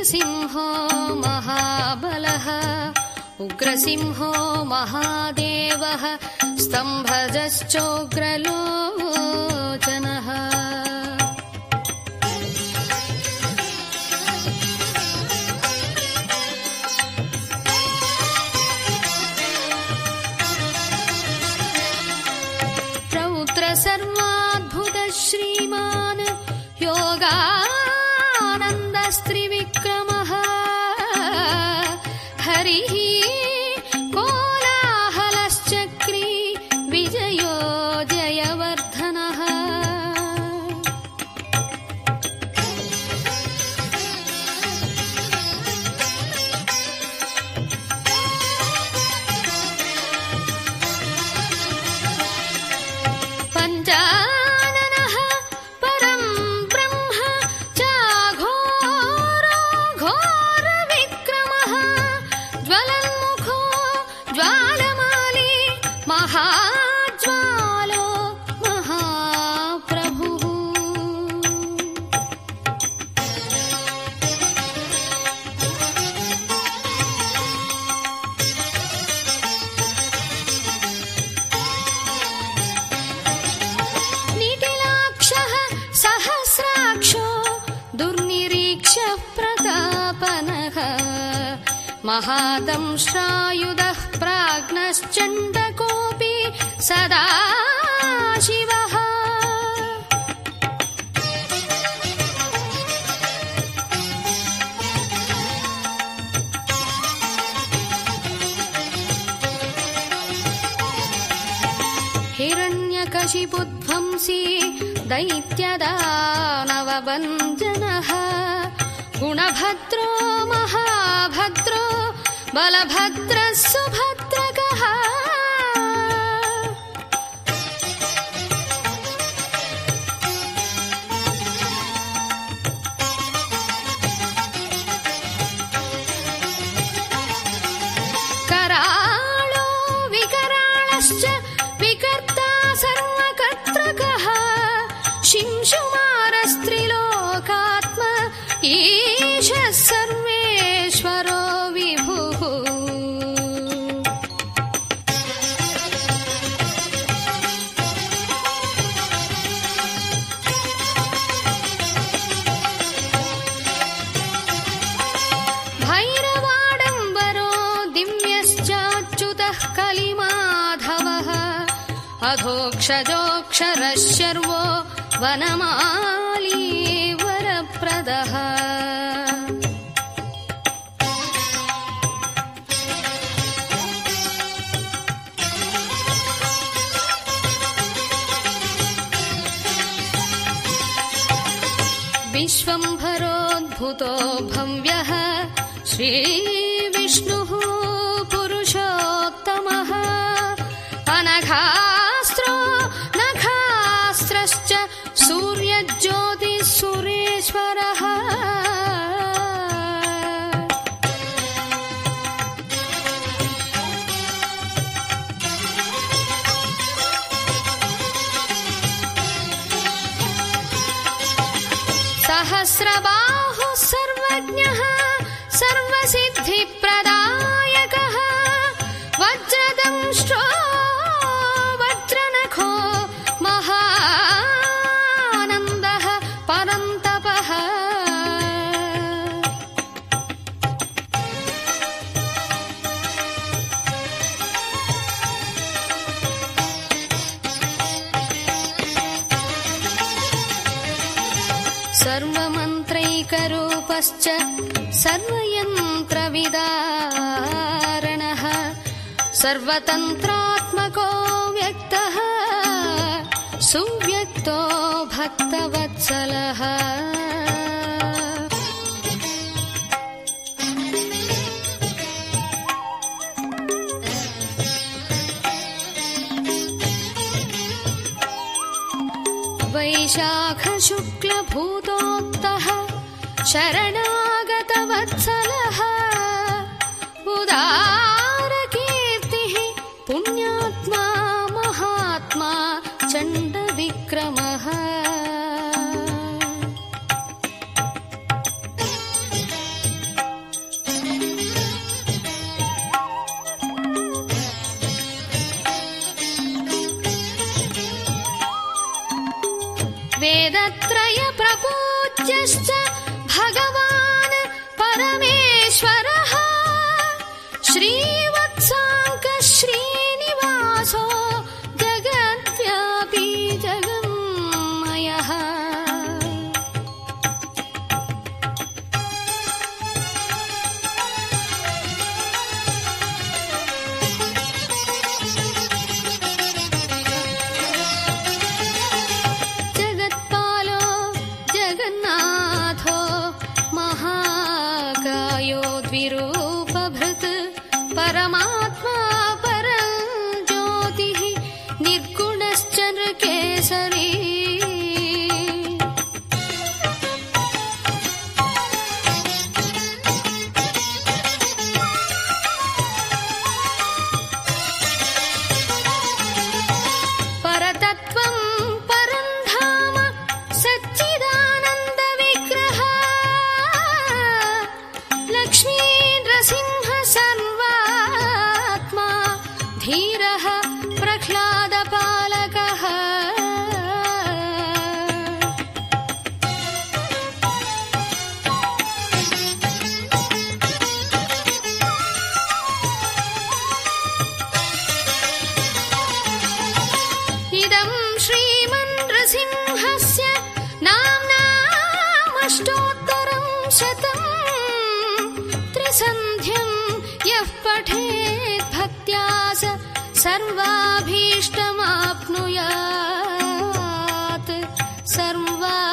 वीरसिंहो महाबलः उग्रसिंहो महादेवः स्तम्भजश्चोग्रलोचनः प्रौत्र सर्वाद्भुत श्रीमान् योगानन्दस्त्रिविक्रमः हरिः कोलाहलश्चक्री विजयो जयवर्धनः पञ्चाननः परं ब्रह्म चाघोरो घोरविक्रमः ज्वलन्मुखो ज्वालमाली महाज्वालो महाप्रभुः निटिलाक्षः सहस्राक्षो दुर्निरीक्ष्यः प्रतापनः महादंष्ट्रायुधः प्राज्ञश्चण्डकोऽपि सदा शिवः हिरण्यकशिपुध्वंसी दैत्यदानवभञ्जनः गुणभद्रो महाभद्रो बलभद्रः सुभद्रकः कराळो विकराळश्च विकर्ता सर्वकर्त्रकः शिंशुमारस्त्रिलोकात्म ईशः सर्वेश्वरो विभुः भैरवाडम्बरो दिव्यश्चाच्युतः कलिमाधवः अधोक्षजोऽक्षरः शर्वो वनमाली वरप्रदः विश्वम्भरोद्भुतो भव्यः श्रीविष्णुः पुरुषोत्तमः अनघास्त्रो नखास्त्रश्च सूर्यज्योतिः सुरेश्वरः सहस्रबाहुः सर्वज्ञः सर्वसिद्धिप्रदायकः वज्रदंष्ट्रो वज्रनखो महानन्दः परन्तपः सर्वमन्त्रैकरूपश्च सर्वयन्त्रविदारणः सर्वतन्त्रात्मको व्यक्तः सुव्यक्तो भक्तवत्सलः वैशाखशुक्लभूतोक्तः शरणागतवत्सलः उदारकीर्तिः पुण्यात्मा महात्मा चण्डविक्रमः वेदत्रय प्रपूज्यश्च भगवान् परमेश्वरः श्रीवत्साङ्क श्रीनिवासो जगद्व्यापी जगन्मयः। जगत्पालो जगन्नाथो महाकायो द्विरूपभृत् परमात्मा परं ज्योतिः निर्गुणश्च नृकेसरी। परतत्त्वं परं धाम सच्चिदानन्दविग्रह लक्ष्मी नृसिंह सर्वात्मा धीरः प्रह्लादपालकः। इदं श्रीमन्नृसिंहस्य नाम्नामष्टोत्तरं शतम् त्रिसन्ध्यं यः पठेत् भक्त्या स सर्वाभीष्टमाप्नुयात् सर्वा